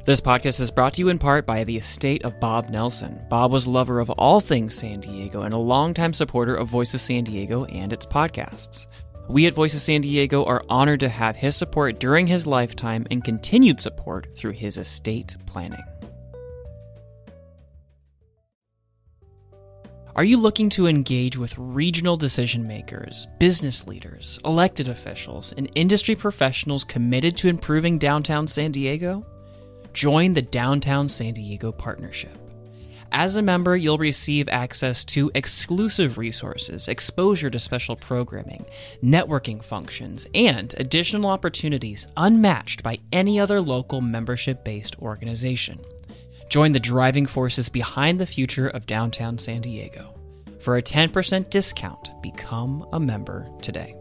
This podcast is brought to you in part by the estate of Bob Nelson. Bob was a lover of all things San Diego and a longtime supporter of Voice of San Diego and its podcasts. We at Voice of San Diego are honored to have his support during his lifetime and continued support through his estate planning. Are you looking to engage with regional decision makers, business leaders, elected officials, and industry professionals committed to improving downtown San Diego? Join the Downtown San Diego Partnership. As a member, you'll receive access to exclusive resources, exposure to special programming, networking functions, and additional opportunities unmatched by any other local membership-based organization. Join the driving forces behind the future of downtown San Diego. For a 10% discount, become a member today.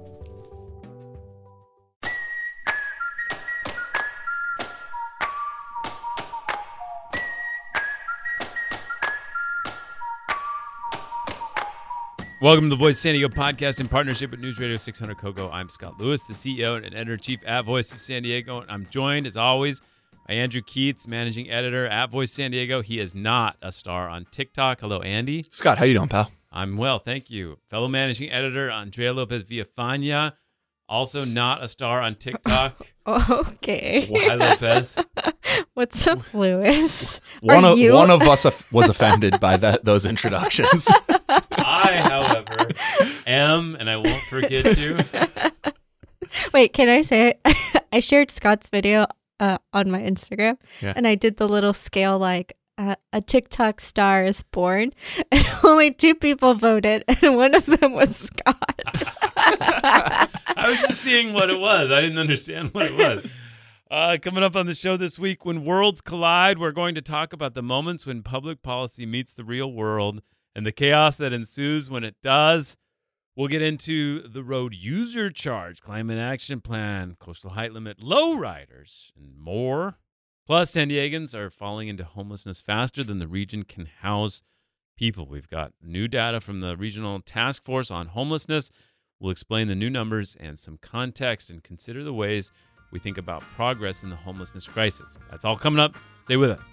Welcome to the Voice of San Diego podcast in partnership with News Radio 600 Kogo. I'm Scott Lewis, the CEO and editor-in-chief at Voice of San Diego. And I'm joined, as always, by Andrew Keats, managing editor at Voice San Diego. He is not a star on TikTok. Hello, Andy. Scott, how you doing, pal? I'm well, thank you. Fellow managing editor, Andrea Lopez Villafana, also not a star on TikTok. Okay. Why, Lopez? What's up, Lewis? One of us was offended by those introductions. I, however, am, and I won't forget you. Wait, can I say it? I shared Scott's video on my Instagram, and I did the little scale like a TikTok star is born, and only 2 people voted, and one of them was Scott. I was just seeing what it was. I didn't understand what it was. Coming up on the show this week, when worlds collide, we're going to talk about the moments when public policy meets the real world and the chaos that ensues when it does. We'll get into the road user charge, climate action plan, coastal height limit, lowriders, and more. Plus, San Diegans are falling into homelessness faster than the region can house people. We've got new data from the Regional Task Force on Homelessness. We'll explain the new numbers and some context and consider the ways we think about progress in the homelessness crisis. That's all coming up. Stay with us.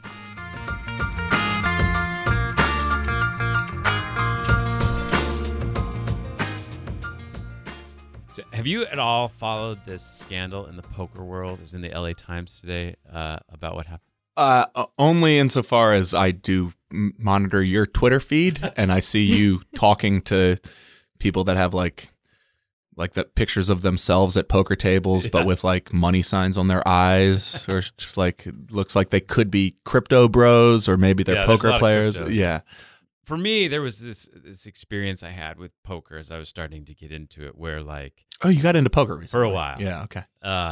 So have you at all followed this scandal in the poker world? It was in the LA Times today about what happened. Only insofar as I do monitor your Twitter feed, and I see you talking to people that have like the pictures of themselves at poker tables, but with like money signs on their eyes, or just like looks like they could be crypto bros, or maybe they're poker players. Yeah. For me, there was this experience I had with poker as I was starting to get into it, where like, oh, you got into poker recently. For a while. Yeah. Okay.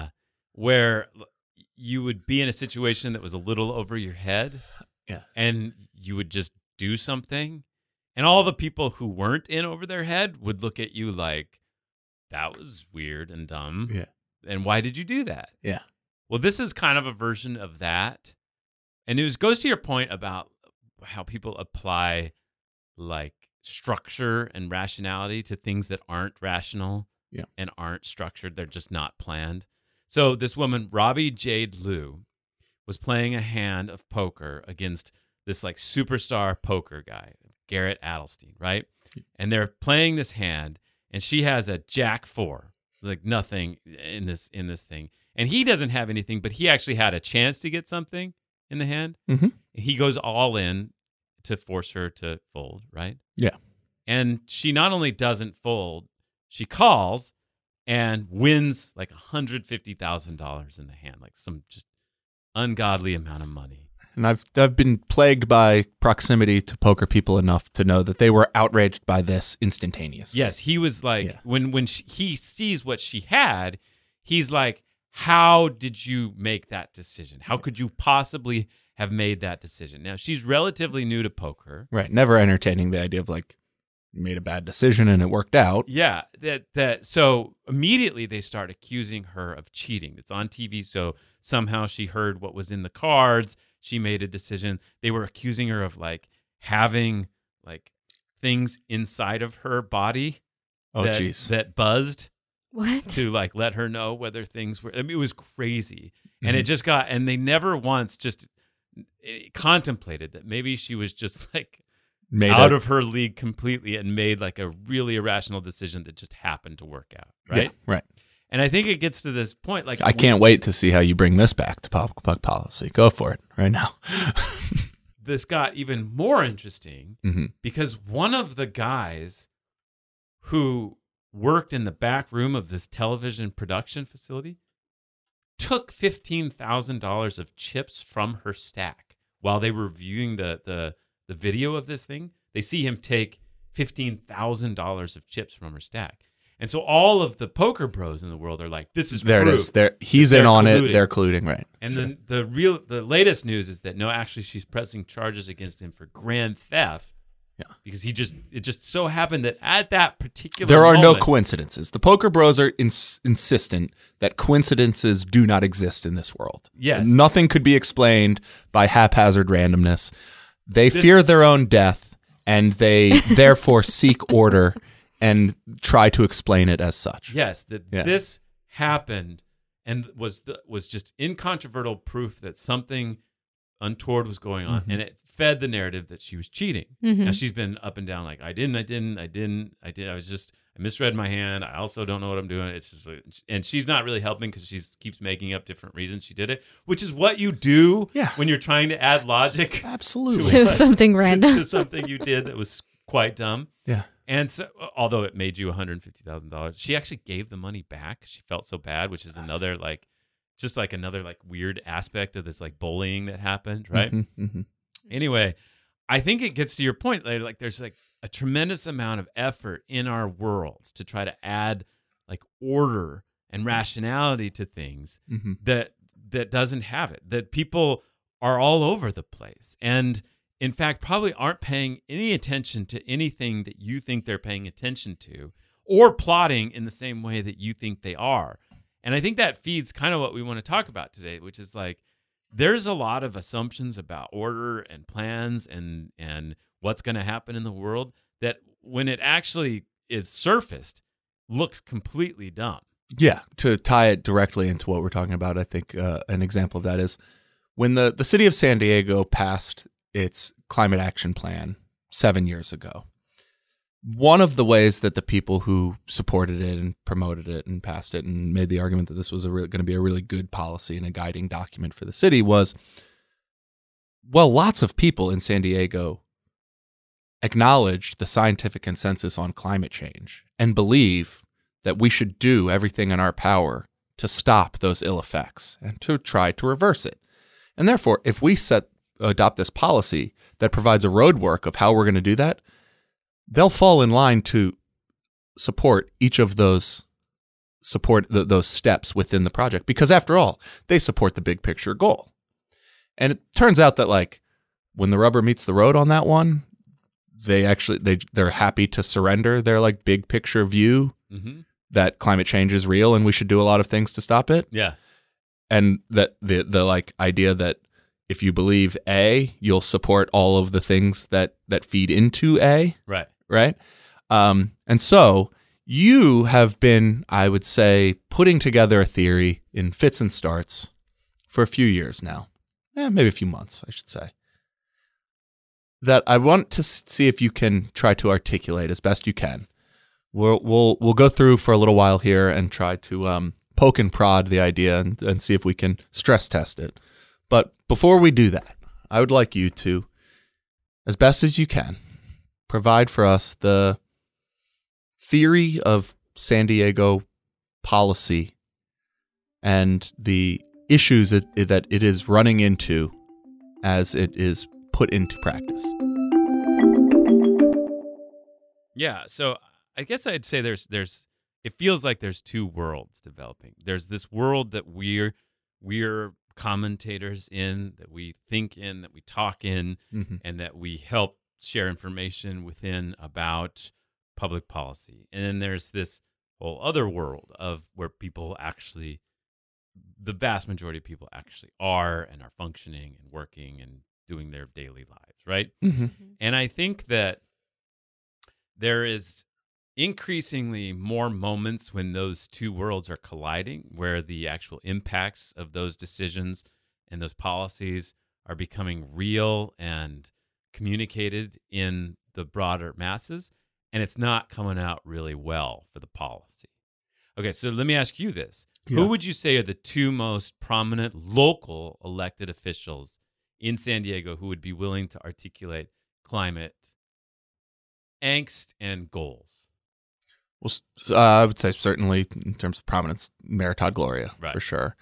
Where you would be in a situation that was a little over your head. Yeah. And you would just do something, and all the people who weren't in over their head would look at you like, that was weird and dumb. Yeah. And why did you do that? Yeah. Well, this is kind of a version of that. And it goes to your point about how people apply like structure and rationality to things that aren't rational and aren't structured. They're just not planned. So this woman, Robbie Jade Liu, was playing a hand of poker against this like superstar poker guy, Garrett Adelstein, right? And they're playing this hand, and she has a Jack 4, like nothing in this thing. And he doesn't have anything, but he actually had a chance to get something in the hand. Mm-hmm. He goes all in to force her to fold, right? Yeah. And she not only doesn't fold, she calls and wins like $150,000 in the hand, like some just ungodly amount of money. And I've been plagued by proximity to poker people enough to know that they were outraged by this instantaneously. Yes, he was like, when he sees what she had, he's like, how did you make that decision? How could you possibly have made that decision? Now, she's relatively new to poker. Right. Never entertaining the idea of like, you made a bad decision and it worked out. Yeah. So immediately they start accusing her of cheating. It's on TV. So somehow she heard what was in the cards. She made a decision. They were accusing her of like having like things inside of her body that buzzed What? to like let her know whether things were. I mean, it was crazy, and it just got. And they never once just contemplated that maybe she was just like out of her league completely and made like a really irrational decision that just happened to work out, right? Yeah, right. And I think it gets to this point. Like, I can't wait to see how you bring this back to public policy. Go for it right now. This got even more interesting because one of the guys who worked in the back room of this television production facility took $15,000 of chips from her stack while they were viewing the video of this thing. They see him take $15,000 of chips from her stack. And so all of the poker bros in the world are like, this is there proof. it is. He's in on it. They're colluding, right? And then the latest news is that no, actually she's pressing charges against him for grand theft. Yeah. Because it just so happened that at that particular there are moment, no coincidences. The poker bros are insistent that coincidences do not exist in this world. Yes. Nothing could be explained by haphazard randomness. They fear their own death, and they therefore seek order and try to explain it as such. Yes, this happened and was just incontrovertible proof that something untoward was going on, and it fed the narrative that she was cheating. Now she's been up and down like I misread my hand. I also don't know what I'm doing. It's just and she's not really helping because she keeps making up different reasons she did it, which is what you do when you're trying to add logic. Absolutely. To something random. To something you did that was quite dumb. Yeah. And so, although it made you $150,000, she actually gave the money back. She felt so bad, which is another another weird aspect of this like bullying that happened, right? Anyway, I think it gets to your point. Like there's like a tremendous amount of effort in our world to try to add like order and rationality to things that doesn't have it. That people are all over the place and, in fact, probably aren't paying any attention to anything that you think they're paying attention to or plotting in the same way that you think they are. And I think that feeds kind of what we want to talk about today, which is like there's a lot of assumptions about order and plans and what's going to happen in the world that when it actually is surfaced looks completely dumb. Yeah, to tie it directly into what we're talking about, I think an example of that is when the city of San Diego passed its climate action plan 7 years ago. One of the ways that the people who supported it and promoted it and passed it and made the argument that this was going to be a really good policy and a guiding document for the city was, well, lots of people in San Diego acknowledge the scientific consensus on climate change and believe that we should do everything in our power to stop those ill effects and to try to reverse it. And therefore, if we adopt this policy that provides a roadwork of how we're going to do that, they'll fall in line to support each of those steps within the project because, after all, they support the big picture goal. And it turns out that like when the rubber meets the road on that one, they're happy to surrender their like big picture view that climate change is real and we should do a lot of things to stop it. Yeah, and that the like idea that if you believe A, you'll support all of the things that feed into A. Right. And so you have been, I would say, putting together a theory in fits and starts for a few years now. Maybe a few months, I should say. That I want to see if you can try to articulate as best you can. We'll go through for a little while here and try to poke and prod the idea and see if we can stress test it. But before we do that, I would like you to, as best as you can, provide for us the theory of San Diego policy and the issues that it is running into as it is put into practice. Yeah, so I guess I'd say there's it feels like there's two worlds developing. There's this world that we're commentators in, that we think in, that we talk in, and that we help share information within about public policy. And then there's this whole other world of where people actually, the vast majority of people actually are and are functioning and working and doing their daily lives, right? And I think that there is increasingly more moments when those two worlds are colliding, where the actual impacts of those decisions and those policies are becoming real and communicated in the broader masses, and it's not coming out really well for the policy. Okay, so let me ask you this. Yeah. Who would you say are the two most prominent local elected officials in San Diego who would be willing to articulate climate angst and goals? Well, I would say certainly in terms of prominence, Mayor Todd Gloria, Right. for sure.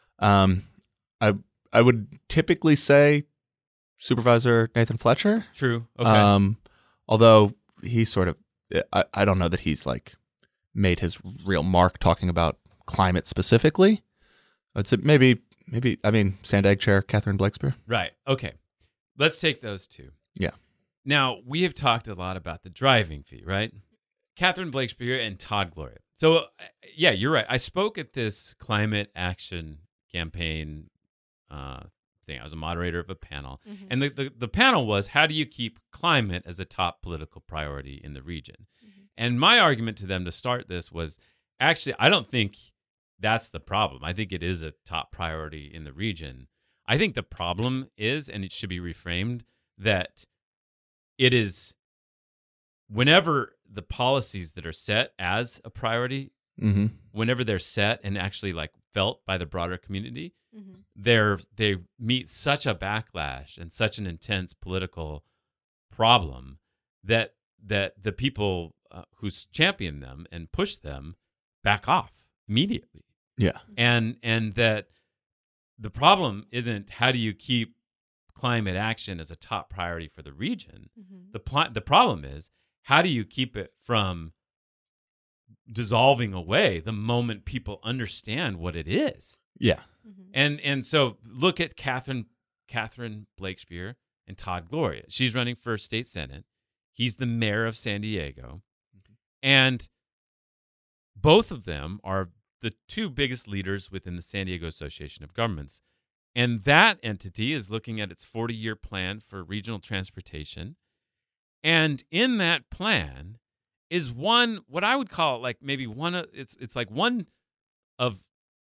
I would typically say Supervisor Nathan Fletcher. True. Okay. Although he sort of, I don't know that he's like made his real mark talking about climate specifically. I'd say maybe, Sand Egg Chair Catherine Blakespeare. Right. Okay. Let's take those two. Yeah. Now, we have talked a lot about the driving fee, right? Catherine Blakespeare and Todd Gloria. So, yeah, you're right. I spoke at this climate action campaign thing. I was a moderator of a panel. Mhm. And the panel was, how do you keep climate as a top political priority in the region? Mhm. And my argument to them to start this was, actually, I don't think that's the problem. I think it is a top priority in the region. I think the problem is, and it should be reframed, that it is whenever the policies that are set as a priority, Mm-hmm. whenever they're set and actually like felt by the broader community, Mhm. they meet such a backlash and such an intense political problem that the people who champion them and push them back off immediately. Yeah. And that the problem isn't how do you keep climate action as a top priority for the region. Mhm. The problem is how do you keep it from dissolving away the moment people understand what it is. Yeah. Mhm. And so look at Catherine Blakespeare and Todd Gloria. She's running for state senate. He's the mayor of San Diego. And both of them are the two biggest leaders within the San Diego Association of Governments. And that entity is looking at its 40-year plan for regional transportation. And in that plan is one, what I would call like maybe one of, it's like one of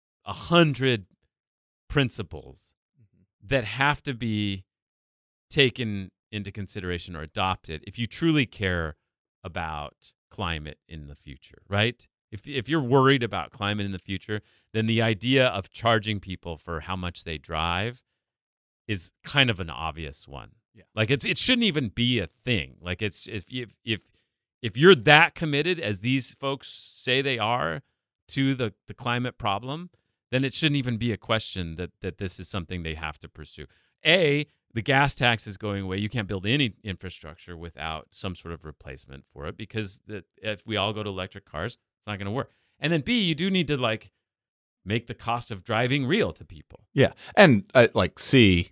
100 principles that have to be taken into consideration or adopted if you truly care about climate in the future, right? If you're worried about climate in the future, then the idea of charging people for how much they drive is kind of an obvious one. Yeah. Like it shouldn't even be a thing. Like it's if you're that committed as these folks say they are to the climate problem, then it shouldn't even be a question that this is something they have to pursue. The gas tax is going away. You can't build any infrastructure without some sort of replacement for it because if we all go to electric cars, it's not going to work. And then B, you do need to like make the cost of driving real to people. Yeah. And C,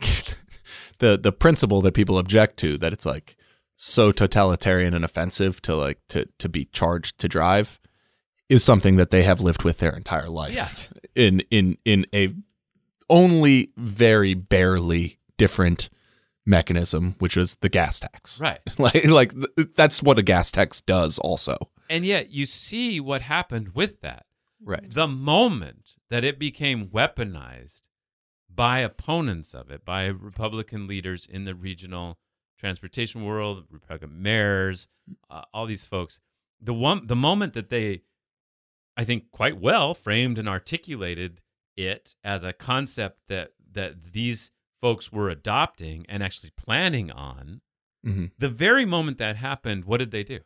the principle that people object to, that it's like so totalitarian and offensive to to be charged to drive, is something that they have lived with their entire life. Yes. In a only very barely different mechanism, which is the gas tax. Right. like that's what a gas tax does also. And yet you see what happened with that. Right. The moment that it became weaponized by opponents of it, by Republican leaders in the regional transportation world, Republican mayors, all these folks, the moment that they, I think, quite well framed and articulated it as a concept that these folks were adopting and actually planning on, Mm-hmm. the very moment that happened, what did they do?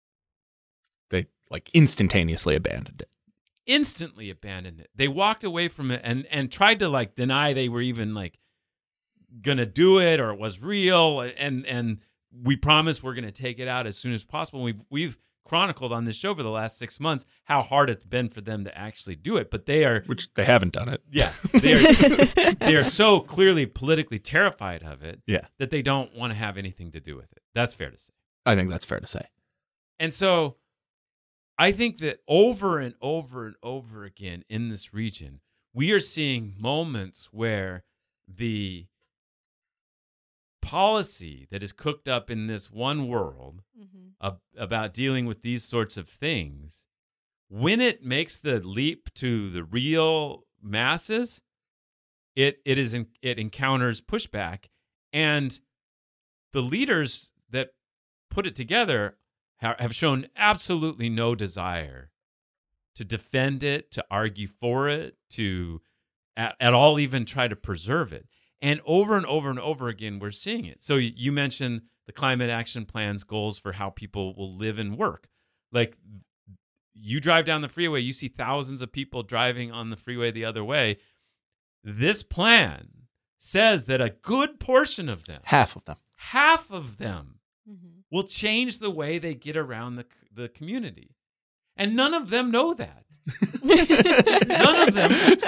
They instantaneously abandoned it. Instantly abandoned it. They walked away from it and tried to deny they were even gonna do it or it was real. And we promised we're gonna take it out as soon as possible. We've chronicled on this show for the last 6 months how hard it's been for them to actually do it, but Which they haven't done it. Yeah, they are so clearly politically terrified of it. Yeah. That they don't want to have anything to do with it. That's fair to say. I think that's fair to say. And so I think that over and over and over again in this region, we are seeing moments where the policy that is cooked up in this one world about dealing with these sorts of things, when it makes the leap to the real masses, it encounters pushback, and the leaders that put it together have shown absolutely no desire to defend it, to argue for it, to at all even try to preserve it. And over and over again, we're seeing it. So you mentioned the Climate Action Plan's goals for how people will live and work. Like, you drive down the freeway, you see thousands of people driving on the freeway the other way. This plan says that a good portion of them, half of them will change the way they get around the community. And none of them know that. None of them.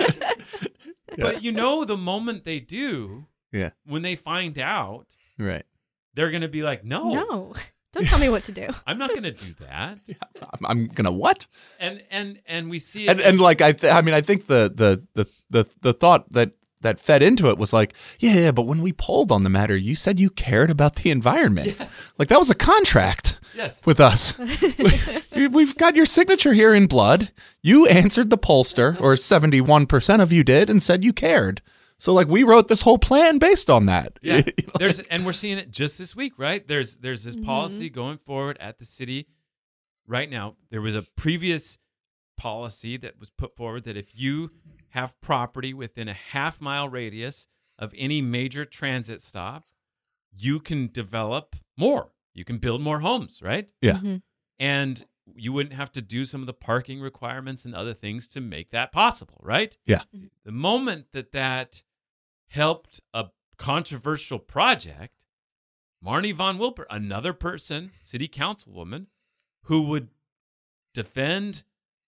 But the moment they do, when they find out, right, they're going to be like, no, don't tell me what to do. I'm not going to do that. I'm going to what? And we see it. And like, I think the thought that fed into it was like, yeah, but when we polled on the matter, you said you cared about the environment. Yes. Like, that was a contract with us. We've got your signature here in blood. You answered the pollster, or 71% of you did, and said you cared. So, like, we wrote this whole plan based on that. Yeah. And we're seeing it just this week, right? There's this policy going forward at the city right now. There was a previous policy that was put forward that if you have property within a half-mile radius of any major transit stop, you can develop more. You can build more homes, right? Yeah. And you wouldn't have to do some of the parking requirements and other things to make that possible, right? Yeah. The moment that helped a controversial project, Marnie Von Wilper, another person, city councilwoman, who would defend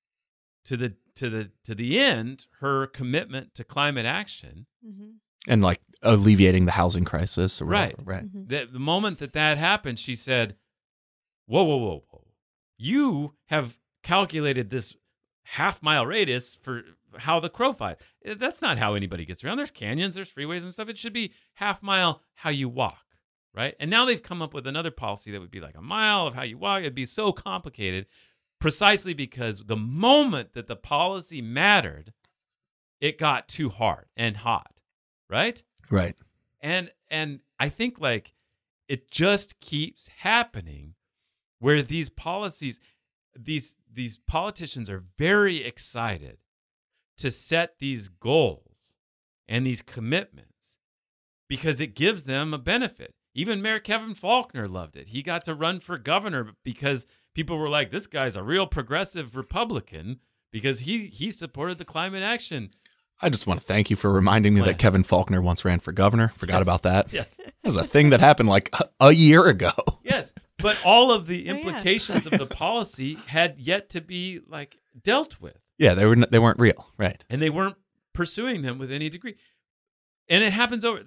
to the end her commitment to climate action, and like alleviating the housing crisis, or whatever. Right? The moment that happened, she said, "Whoa! You have calculated this half-mile radius for how the crow flies. That's not how anybody gets around. There's canyons, there's freeways and stuff. It should be half-mile how you walk, right?" And now they've come up with another policy that would be like a mile of how you walk. It'd be so complicated, precisely because the moment that the policy mattered, it got too hard and hot, right? Right. And I think, like, it just keeps happening where these policies, these politicians are very excited to set these goals and these commitments because it gives them a benefit. Even Mayor Kevin Faulconer loved it. He got to run for governor because people were like, this guy's a real progressive Republican because he supported the climate action. I just want to thank you for reminding me that Kevin Faulconer once ran for governor. Forgot about that. Yes. That was a thing that happened like a year ago. Yes. But all of the implications of the policy had yet to be like dealt with. Yeah, they weren't real, right? And they weren't pursuing them with any degree. And it happens over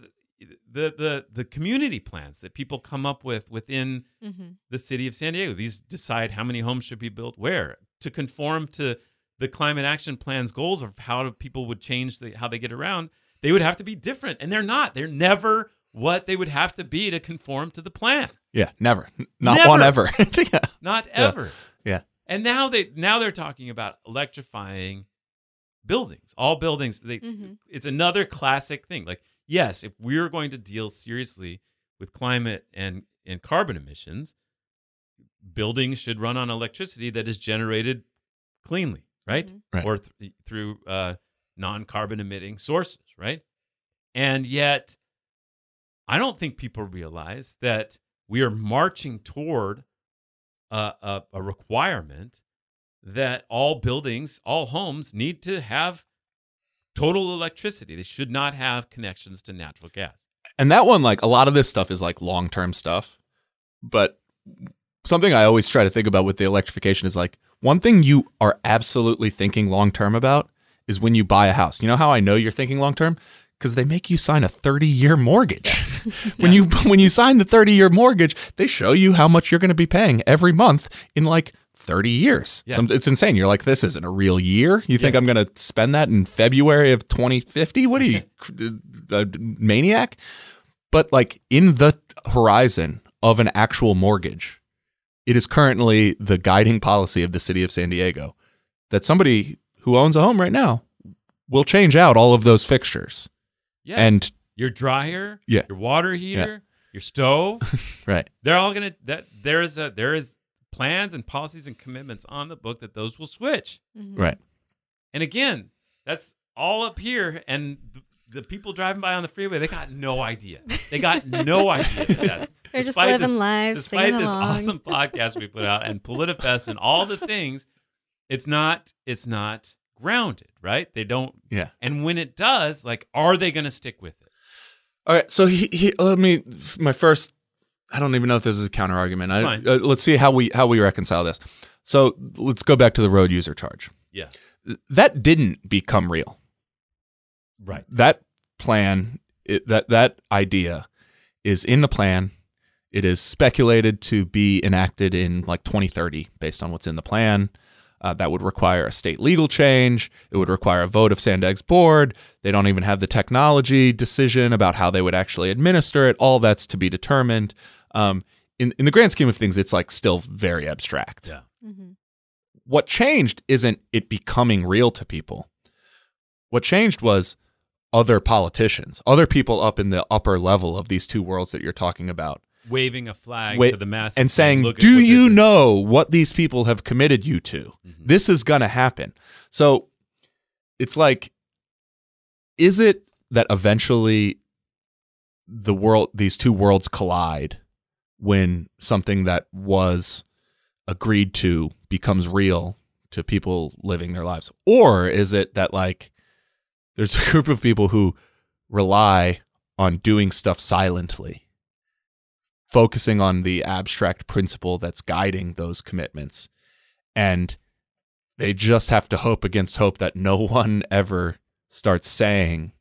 the community plans that people come up with within the city of San Diego. These decide how many homes should be built where to conform to the Climate Action Plan's goals of how people would change how they get around. They would have to be different, and they're not. They're never what they would have to be to conform to the plan. Yeah, never. Not one ever. Yeah. Not ever. Yeah. And now they're talking about electrifying buildings. All buildings. It's another classic thing. Like, yes, if we're going to deal seriously with climate and carbon emissions, buildings should run on electricity that is generated cleanly, right? Right. Or through non-carbon emitting sources, right? And yet, I don't think people realize that we are marching toward a requirement that all buildings, all homes need to have total electricity. They should not have connections to natural gas. And that one, like, a lot of this stuff is like long-term stuff. But something I always try to think about with the electrification is like, one thing you are absolutely thinking long-term about is when you buy a house. You know how I know you're thinking long-term? Because they make you sign a 30-year mortgage. When you sign the 30-year mortgage, they show you how much you're going to be paying every month in like 30 years. Yeah. It's insane. You're like, this isn't a real year. You think I'm going to spend that in February of 2050? What are you, a maniac? But like in the horizon of an actual mortgage, it is currently the guiding policy of the city of San Diego that somebody who owns a home right now will change out all of those fixtures. Yeah. And your dryer, Yeah. your water heater, your stove. right. They're all going to there is plans and policies and commitments on the book that those will switch. Right. And again, that's all up here, and the people driving by on the freeway, they got no idea. They got no idea. That They're just living life, despite singing this along. awesome podcast we put out and PolitiFest and all the things, it's not grounded, right? They don't. Yeah. And when it does, like, are they going to stick with it? All right. So my first, I don't even know if this is a counter argument. Fine. Let's see how we reconcile this. So let's go back to the road user charge. Yeah. That didn't become real. Right. That plan, that idea is in the plan. It is speculated to be enacted in like 2030 based on what's in the plan. That would require a state legal change. It would require a vote of Sandeg's board. They don't even have the technology decision about how they would actually administer it. All that's to be determined. In the grand scheme of things, it's like still very abstract. Yeah. Mm-hmm. What changed isn't it becoming real to people. What changed was other politicians, other people up in the upper level of these two worlds that you're talking about, Waving a flag to the masses and saying, look at do what you this is." know what these people have committed you to? Mhm. This is going to happen. So it's like, is it that eventually these two worlds collide when something that was agreed to becomes real to people living their lives? Or is it that like there's a group of people who rely on doing stuff silently, focusing on the abstract principle that's guiding those commitments, and they just have to hope against hope that no one ever starts saying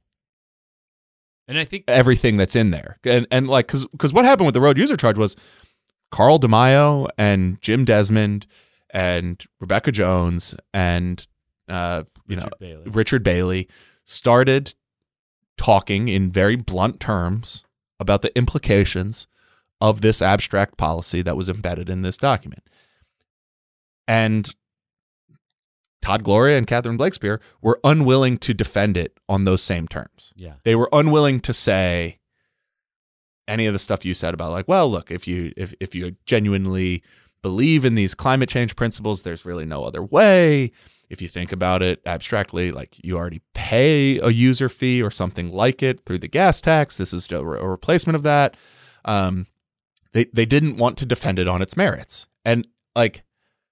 And I think everything that's in there. And like, because what happened with the road user charge was Carl DeMaio and Jim Desmond and Rebecca Jones and Richard Bailey started talking in very blunt terms about the implications of this abstract policy that was embedded in this document. And Todd Gloria and Catherine Blakespeare were unwilling to defend it on those same terms. Yeah. They were unwilling to say any of the stuff you said about like, well, look, if you genuinely believe in these climate change principles, there's really no other way. If you think about it abstractly, like you already pay a user fee or something like it through the gas tax. This is a replacement of that. They didn't want to defend it on its merits. And like,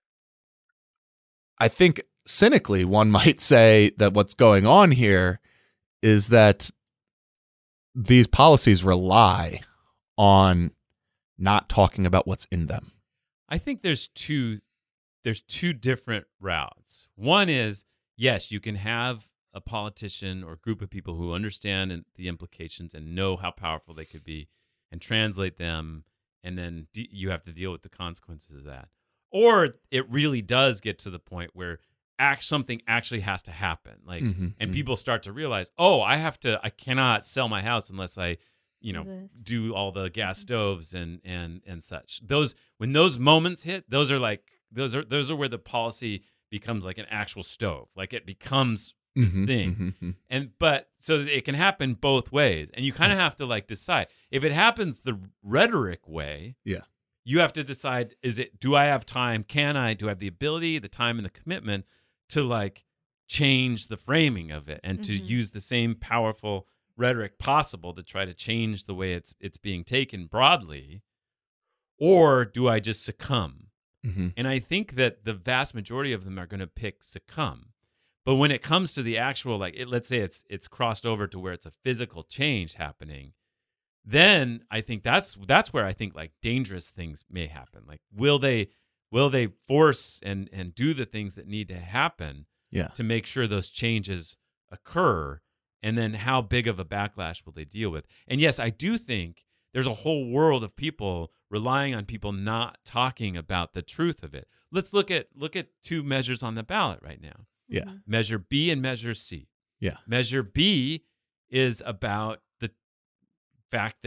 I think cynically one might say that what's going on here is that these policies rely on not talking about what's in them. I think there's two different routes. One is, yes, you can have a politician or group of people who understand the implications and know how powerful they could be and translate them, and then you have to deal with the consequences of that. Or it really does get to the point where something actually has to happen. Like, and people start to realize, oh, I cannot sell my house unless I, do all the gas stoves and such. When those moments hit, those are where the policy becomes like an actual stove. Like it becomes this thing. But so it can happen both ways. And you kind of have to like decide. If it happens the rhetoric way, you have to decide, do I have time? Do I have the ability, the time, and the commitment to like change the framing of it and to use the same powerful rhetoric possible to try to change the way it's being taken broadly? Or do I just succumb? And I think that the vast majority of them are going to pick succumb. But when it comes to the actual, like, let's say it's crossed over to where it's a physical change happening, then I think that's where I think like dangerous things may happen. Like, will they force and do the things that need to happen to make sure those changes occur? And then how big of a backlash will they deal with? And yes, I do think there's a whole world of people relying on people not talking about the truth of it. Let's look at two measures on the ballot right now. Yeah. Measure B and Measure C. Yeah. Measure B is about the fact that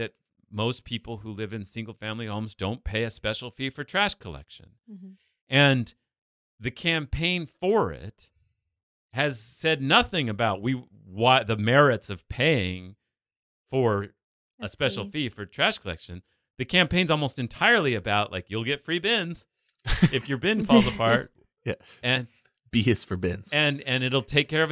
most people who live in single-family homes don't pay a special fee for trash collection. Mm-hmm. And the campaign for it has said nothing about why the merits of paying for a special fee for trash collection. The campaign's almost entirely about, like, you'll get free bins if your bin falls apart. Yeah. And B is for bins. and it'll take care of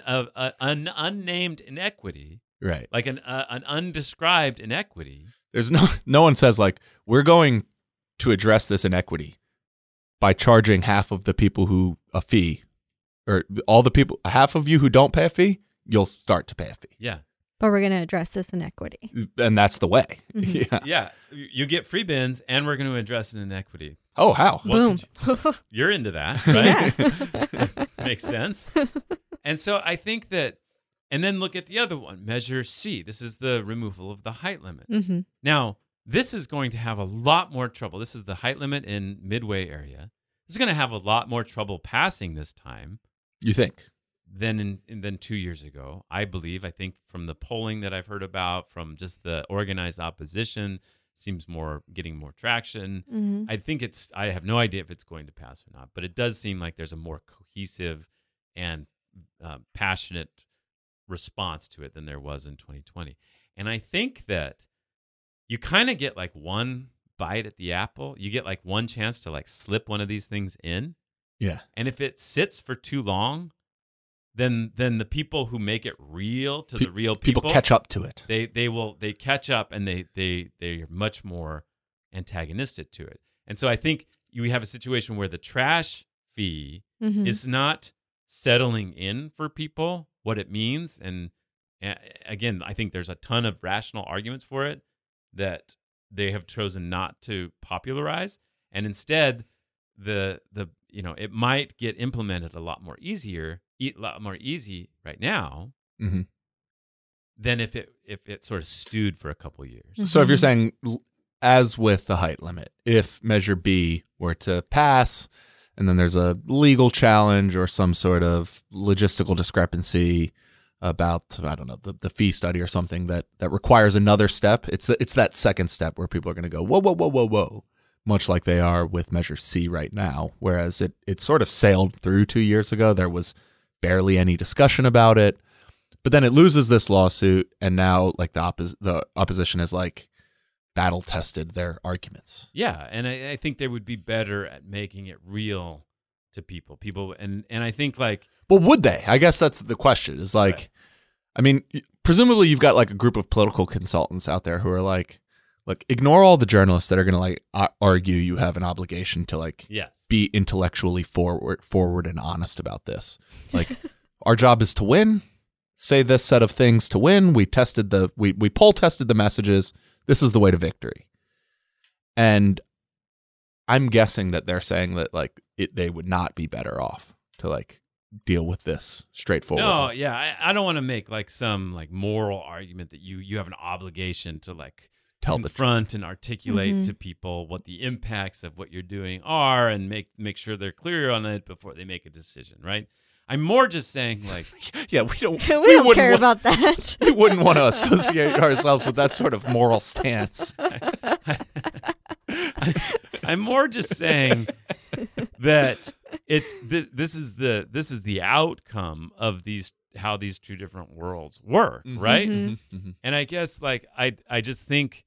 an unnamed inequity, Right. like an undescribed inequity. There's no one says, like, we're going to address this inequity by charging half of the people who a fee, or all the people, half of you who don't pay a fee, you'll start to pay a fee. Yeah. But we're going to address this inequity. And that's the way. Mhm. Yeah. Yeah. You get free bins, and we're going to address an inequity. Oh, how? What Boom. could you're into that, right? Yeah. Makes sense. And so I think that, and then look at the other one, Measure C. This is the removal of the height limit. Mm-hmm. Now, this is going to have a lot more trouble. This is the height limit in Midway area. This is going to have a lot more trouble passing this time You think? than 2 years ago, I believe. I think from the polling that I've heard about, from just the organized opposition, seems getting more traction. Mm-hmm. I think I have no idea if it's going to pass or not, but it does seem like there's a more cohesive and passionate response to it than there was in 2020. And I think that you kind of get like one bite at the apple. You get like one chance to like slip one of these things in. Yeah. And if it sits for too long, then the people who make it real to the real people catch up to it. They catch up, and they're much more antagonistic to it. And so I think you have a situation where the trash fee Mm-hmm. is not settling in for people what it means. And again, I think there's a ton of rational arguments for it that they have chosen not to popularize, and instead it might get implemented a lot more easy right now Mm-hmm. than if it sort of stewed for a couple years. So if you're saying, as with the height limit, if Measure B were to pass and then there's a legal challenge or some sort of logistical discrepancy about, I don't know, the fee study or something that requires another step, it's that second step where people are going to go, whoa, much like they are with Measure C right now, whereas it sort of sailed through 2 years ago. There was barely any discussion about it. But then it loses this lawsuit, and now like the opposition is like battle tested their arguments. Yeah, and I think they would be better at making it real to people. And I think like, Well, would they? I guess that's the question. Is like, Right. I mean, presumably you've got like a group of political consultants out there who are like, look, ignore all the journalists that are going to like argue you have an obligation to like yes, be intellectually forward and honest about this. Like, our job is to win. Say this set of things to win. We poll tested the messages. This is the way to victory. And I'm guessing that they're saying that like they would not be better off to like deal with this straightforward. no, yeah, I don't want to make like some like moral argument that you have an obligation to like Tell the confront and articulate Mhm. to people what the impacts of what you're doing are, and make sure they're clear on it before they make a decision, right? I'm more just saying like, Yeah, we don't. we don't wouldn't care wa- about that. We wouldn't want to associate ourselves with that sort of moral stance. I'm more just saying that this is the outcome of how these two different worlds were, Mhm. right? Mhm. Mhm. And I guess like I just think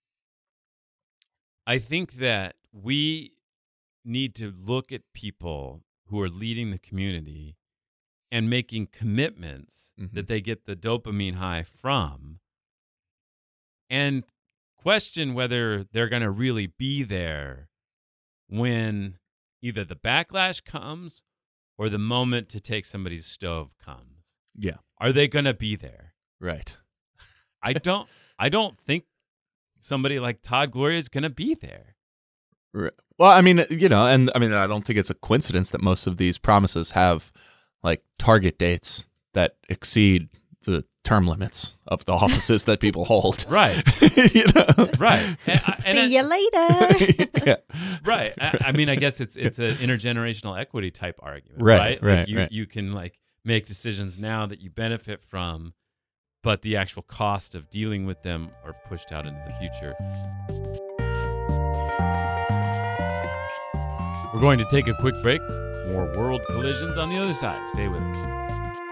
that we need to look at people who are leading the community and making commitments Mhm. that they get the dopamine high from, and question whether they're going to really be there when either the backlash comes or the moment to take somebody's stove comes. Yeah. Are they going to be there? Right. I don't think somebody like Todd Gloria is going to be there. Right. Well, I mean, and I mean, I don't think it's a coincidence that most of these promises have like target dates that exceed the term limits of the offices that people hold. Right. Right. See you later. Yeah. Right. I mean, I guess it's an intergenerational equity type argument, Right, right? right, Like right. you can like make decisions now that you benefit from, but the actual cost of dealing with them are pushed out into the future. We're going to take a quick break. More World Collisions on the other side. Stay with us.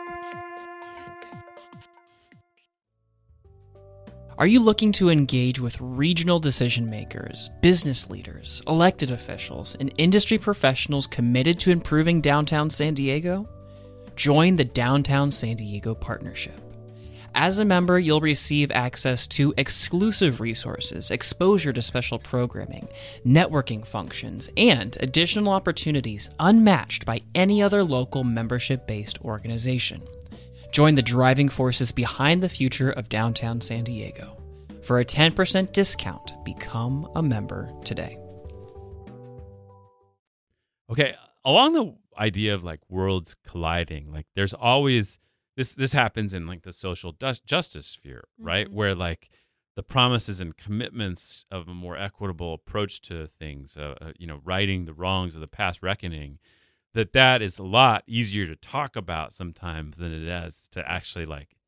Are you looking to engage with regional decision makers, business leaders, elected officials, and industry professionals committed to improving downtown San Diego? Join the Downtown San Diego Partnership. As a member, you'll receive access to exclusive resources, exposure to special programming, networking functions, and additional opportunities unmatched by any other local membership-based organization. Join the driving forces behind the future of downtown San Diego. For a 10% discount, become a member today. Okay, along the idea of like worlds colliding, like there's always this happens in like the social justice sphere, right? Mm-hmm. Where like the promises and commitments of a more equitable approach to things, righting the wrongs of the past reckoning, that is a lot easier to talk about sometimes than it is to actually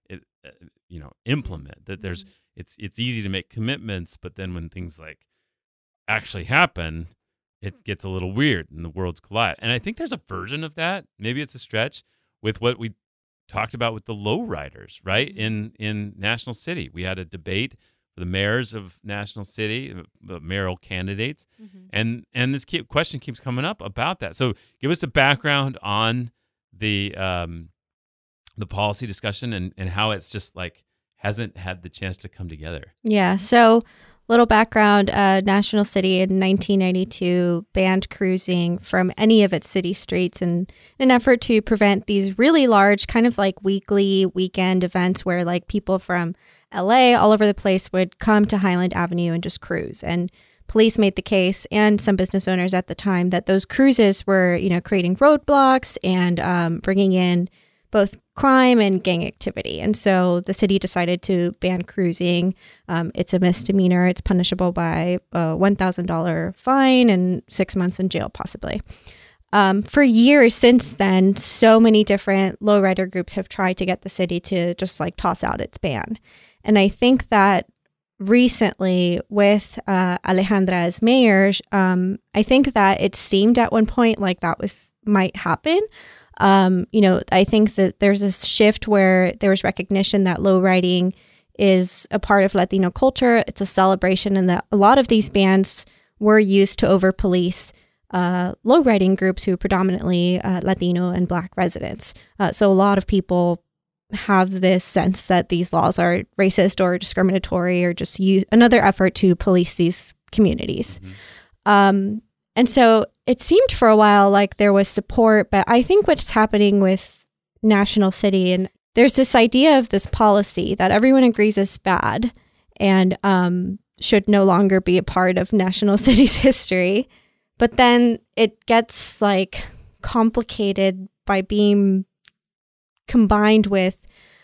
implement. That there's it's easy to make commitments, but then when things like actually happen, it gets a little weird and the worlds collide. And I think there's a version of that, maybe it's a stretch, with what we talked about with the lowriders, right? In National City, we had a debate for the mayors of National City, the mayoral candidates, and this question keeps coming up about that. So give us a background on the policy discussion and how it's just like hasn't had the chance to come together. Yeah. So little background, National City in 1992 banned cruising from any of its city streets in an effort to prevent these really large kind of like weekly weekend events where like people from LA all over the place would come to Highland Avenue and just cruise. And police made the case, and some business owners at the time, that those cruises were, creating roadblocks and bringing in both crime and gang activity. And so the city decided to ban cruising. It's a misdemeanor. It's punishable by a $1,000 fine and 6 months in jail, possibly. For years since then, so many different lowrider groups have tried to get the city to just like toss out its ban. And I think that recently with Alejandra as mayor, I think that it seemed at one point like that might happen. I think that there's this shift where there was recognition that lowriding is a part of Latino culture. It's a celebration, and that a lot of these bans were used to over-police lowriding groups who are predominantly Latino and Black residents. So a lot of people have this sense that these laws are racist or discriminatory or just another effort to police these communities. And so it seemed for a while like there was support, but I think what's happening with National City, and there's this idea of this policy that everyone agrees is bad and should no longer be a part of National City's history. But then it gets like complicated by being combined with,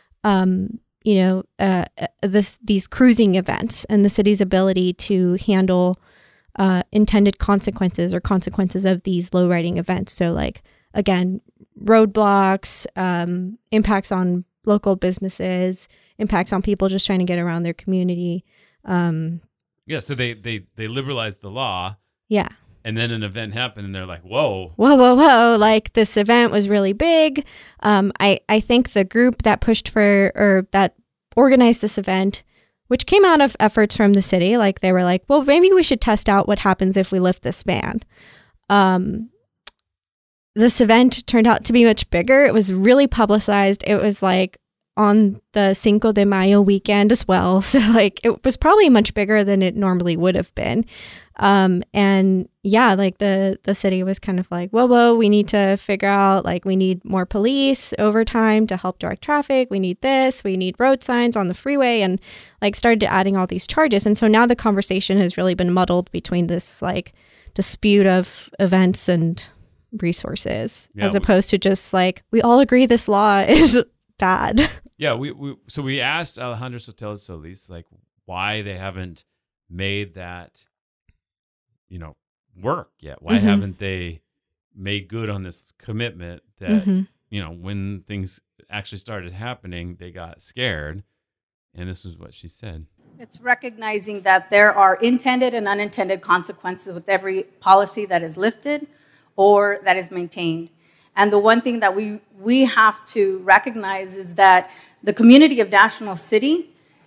these cruising events and the city's ability to handle intended consequences or consequences of these lowriding events. So like, again, roadblocks, impacts on local businesses, impacts on people just trying to get around their community. So they liberalized the law. Yeah. And then an event happened and they're like, whoa. Like this event was really big. I think the group that pushed for, or that organized this event, which came out of efforts from the city, like they were like, well, maybe we should test out what happens if we lift this ban. This event turned out to be much bigger. It was really publicized. It was like on the Cinco de Mayo weekend as well. So like it was probably much bigger than it normally would have been. And yeah, like the city was kind of like, whoa, we need to figure out, like, we need more police overtime to help direct traffic. We need this, we need road signs on the freeway, and like started adding all these charges. And so now the conversation has really been muddled between this like dispute of events and resources, as opposed to just like, we all agree this law is bad. Yeah. We asked Alejandra Sotelo Solis, like, why they haven't made that, work yet. Why haven't they made good on this commitment that, when things actually started happening, they got scared And this is what she said. It's recognizing that there are intended and unintended consequences with every policy that is lifted or that is maintained. And the one thing that we have to recognize is that the community of National City,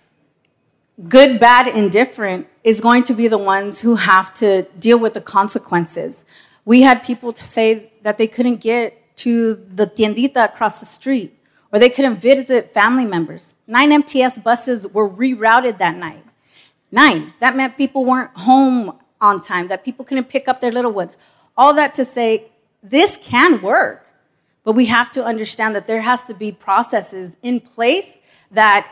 good, bad, indifferent, is going to be the ones who have to deal with the consequences. We had people to say that they couldn't get to the tiendita across the street, or they couldn't visit family members. 9 MTS buses were rerouted that night. 9. That meant people weren't home on time, that people couldn't pick up their little ones. All that to say, this can work, but we have to understand that there has to be processes in place that,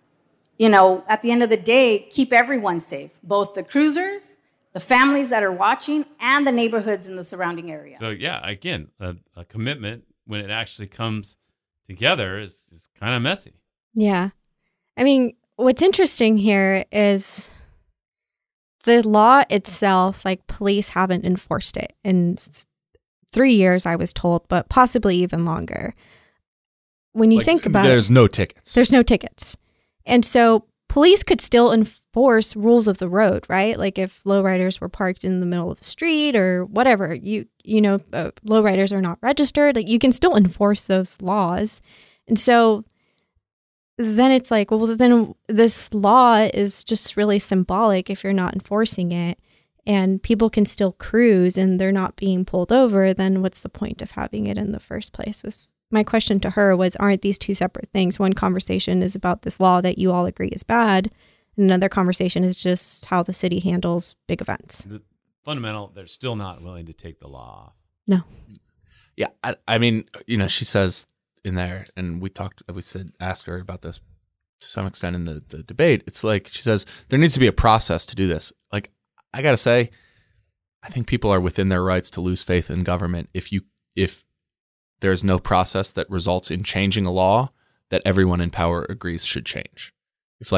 at the end of the day, keep everyone safe, both the cruisers, the families that are watching, and the neighborhoods in the surrounding area. So, yeah, again, a commitment when it actually comes together is kind of messy. Yeah. I mean, what's interesting here is the law itself, like police haven't enforced it in 3 years, I was told, but possibly even longer. When you think about there's no tickets. There's no tickets. And so police could still enforce rules of the road, right? Like if lowriders were parked in the middle of the street or whatever, lowriders are not registered, like you can still enforce those laws. And so then it's like, well, then this law is just really symbolic if you're not enforcing it and people can still cruise and they're not being pulled over, then what's the point of having it in the first place? My question to her was, aren't these two separate things? One conversation is about this law that you all agree is bad. And another conversation is just how the city handles big events. The fundamental, they're still not willing to take the law off. No. Yeah. I mean, she says in there, and asked her about this to some extent in the debate. It's like, she says, there needs to be a process to do this. Like, I got to say, I think people are within their rights to lose faith in government if there's no process that results in changing a law that everyone in power agrees should change. If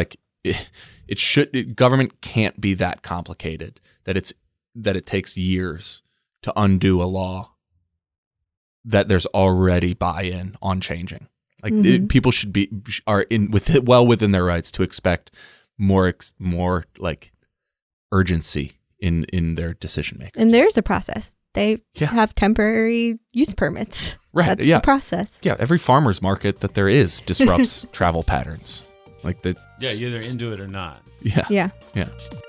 government can't be that complicated that it takes years to undo a law that there's already buy-in on changing. Like people are well within their rights to expect more like urgency in their decision making. And there's a process. They have temporary use permits. Right. That's the process. Yeah. Every farmer's market that there is disrupts travel patterns. Like the. Yeah. You're either into it or not. Yeah. Yeah. Yeah.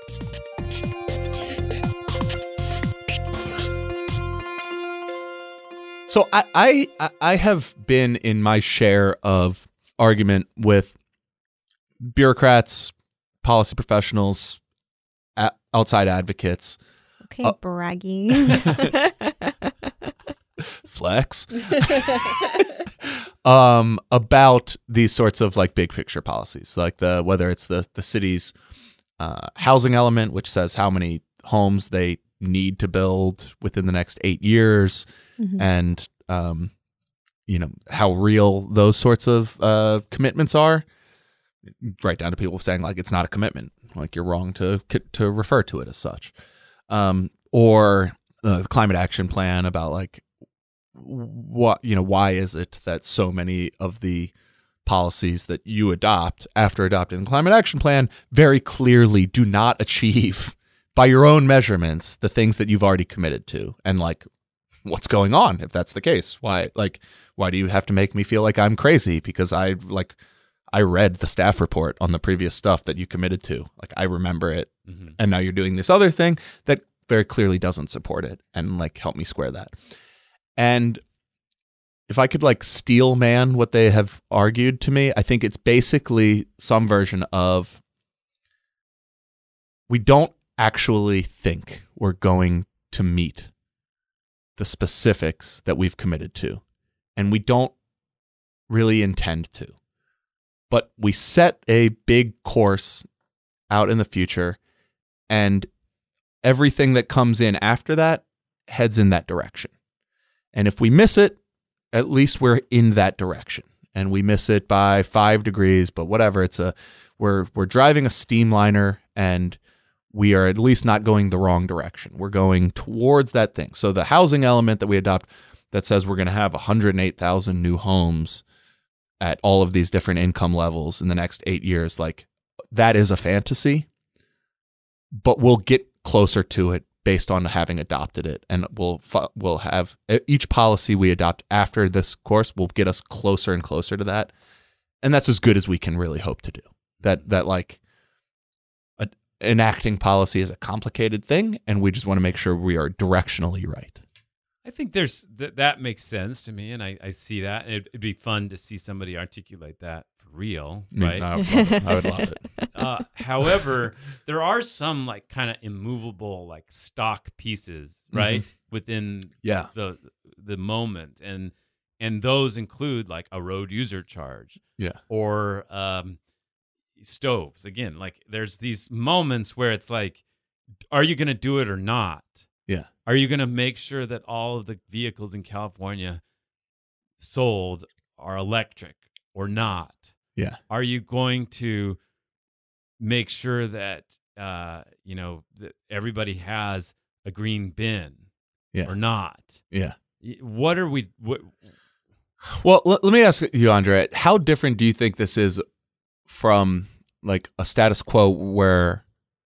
So I have been in my share of argument with bureaucrats, policy professionals, outside advocates. Okay, bragging. Flex. About these sorts of like big picture policies, like whether it's the city's housing element, which says how many homes they need to build within the next 8 years, and how real those sorts of commitments are, right down to people saying like it's not a commitment, like you're wrong to refer to it as such, or the climate action plan about like why is it that so many of the policies that you adopt after adopting the climate action plan very clearly do not achieve by your own measurements the things that you've already committed to, and like what's going on if that's the case? Why do you have to make me feel like I'm crazy because I read the staff report on the previous stuff that you committed to, like I remember it, and now you're doing this other thing that very clearly doesn't support it, and like help me square that. And if I could like steel man what they have argued to me, I think it's basically some version of, we don't actually think we're going to meet the specifics that we've committed to, and we don't really intend to. But we set a big course out in the future, and everything that comes in after that heads in that direction. And if we miss it, at least we're in that direction. And we miss it by 5 degrees, but whatever. We're driving a steamliner, and we are at least not going the wrong direction. We're going towards that thing. So the housing element that we adopt that says we're going to have 108,000 new homes at all of these different income levels in the next 8 years, like that is a fantasy, but we'll get closer to it based on having adopted it. And we'll have each policy we adopt after this course will get us closer and closer to that. And that's as good as we can really hope to do. That like enacting policy is a complicated thing, and we just want to make sure we are directionally right. I think that makes sense to me, and I see that. And it'd be fun to see somebody articulate that for real, right? I would love it. However, there are some like kind of immovable like stock pieces, right, within the moment, and those include like a road user charge, or stoves. Again, like there's these moments where it's like, are you going to do it or not? Yeah. Are you going to make sure that all of the vehicles in California sold are electric or not? Yeah. Are you going to make sure that that everybody has a green bin or not? Yeah. What are we? Well, let me ask you, Andre, how different do you think this is from like a status quo where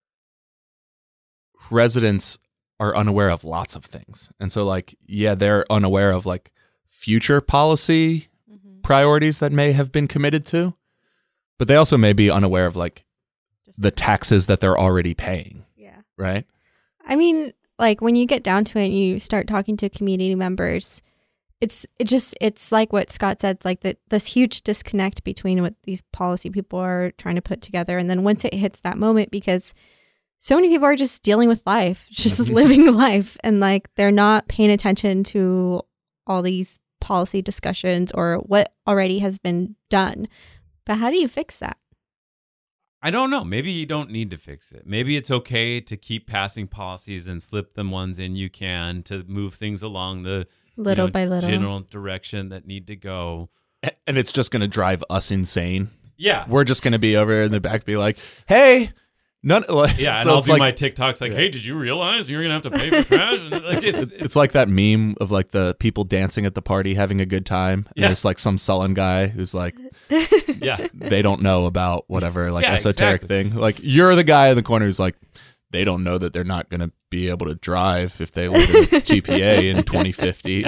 residents are unaware of lots of things? And so like, they're unaware of like future policy priorities that may have been committed to, but they also may be unaware of like the taxes that they're already paying. Yeah. Right. I mean, like when you get down to it and you start talking to community members, it's like what Scott said, it's like this huge disconnect between what these policy people are trying to put together. And then once it hits that moment, because so many people are just dealing with life, just living life, and like they're not paying attention to all these policy discussions or what already has been done. But how do you fix that? I don't know. Maybe you don't need to fix it. Maybe it's okay to keep passing policies and slip them ones in you can to move things along the little by little general direction that need to go. And it's just going to drive us insane. Yeah. We're just going to be over in the back, be like, hey, none. Like, yeah, and so I'll it's do like, my TikToks like, hey, did you realize you're going to have to pay for trash? And like, it's like that meme of like the people dancing at the party having a good time. And there's like some sullen guy who's like, they don't know about whatever like esoteric thing. Like you're the guy in the corner who's like, they don't know that they're not going to be able to drive if they live in GPA in 2050.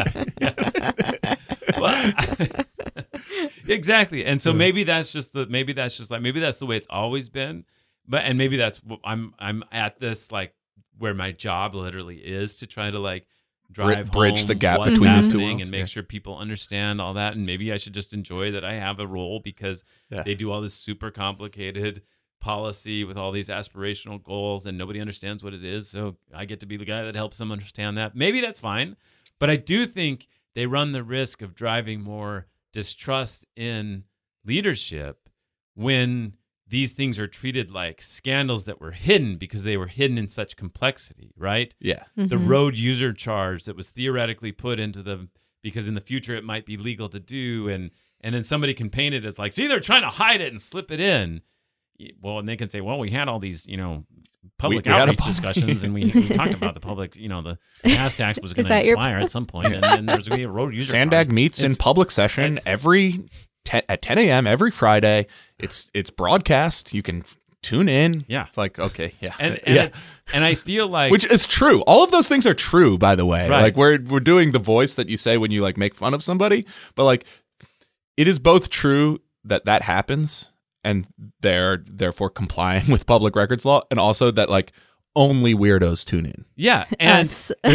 Exactly. And so maybe that's the way it's always been. But maybe that's what I'm at this like where my job literally is to try to like bridge the gap what's between those two happening worlds and make sure people understand all that. And maybe I should just enjoy that I have a role because they do all this super complicated policy with all these aspirational goals and nobody understands what it is. So I get to be the guy that helps them understand that. Maybe that's fine. But I do think they run the risk of driving more distrust in leadership when these things are treated like scandals that were hidden because they were hidden in such complexity, right? Yeah. The road user charge that was theoretically put into because in the future it might be legal to do, and then somebody can paint it as like, see, they're trying to hide it and slip it in. Well, and they can say, well, we had all these, public outreach discussions, and we talked about the public, the gas tax was going to expire at some point, and then there's going to be a road user Sandag charge. meets in public session at 10 a.m. every Friday. It's broadcast. You can tune in. Yeah. It's like, okay, yeah. And I feel like... Which is true. All of those things are true, by the way. Right. Like, we're doing the voice that you say when you, like, make fun of somebody. But, like, it is both true that happens, and they're therefore complying with public records law, and also that, like, only weirdos tune in. Yeah. And...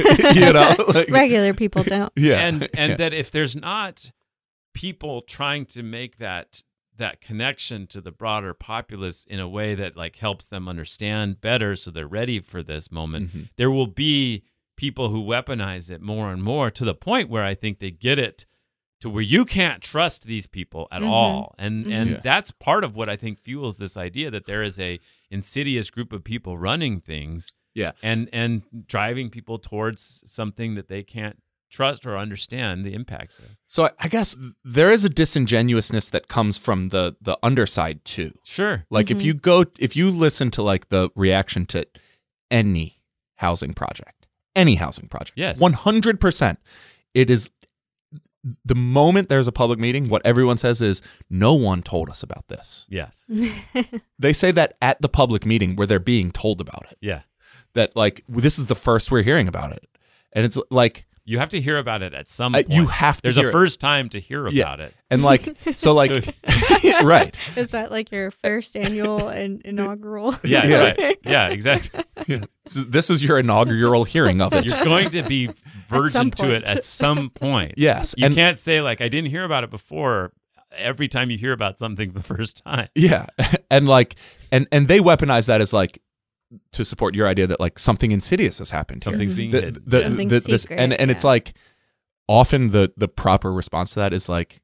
Like, regular people don't. Yeah. And that if there's not people trying to make that connection to the broader populace in a way that like helps them understand better so they're ready for this moment, there will be people who weaponize it more and more to the point where I think they get it to where you can't trust these people at all. And that's part of what I think fuels this idea that there is a insidious group of people running things and driving people towards something that they can't trust or understand the impacts of. So I guess there is a disingenuousness that comes from the underside too. Sure. Like if you listen to like the reaction to any housing project, yes, 100%, it is the moment there's a public meeting, what everyone says is, no one told us about this. Yes. They say that at the public meeting where they're being told about it. Yeah. That like, this is the first we're hearing about it. And it's like, You have to hear about it at some point. you have to There's hear a it. first time to hear Yeah. about it. And like, so like, right. Is that like your first annual and inaugural? Yeah, Yeah. right. Yeah, exactly. Yeah. So this is your inaugural hearing of it. You're going to be virgin some to it point. at some point. Yes. You And can't say, like, I didn't hear about it before every time you hear about something the first time. yeah. And like, and they weaponize that as like, to support your idea that like something insidious has happened here. Something's being The- hidden. the- Yeah. Something this- secret, and it's yeah. like, often the proper response to that is like,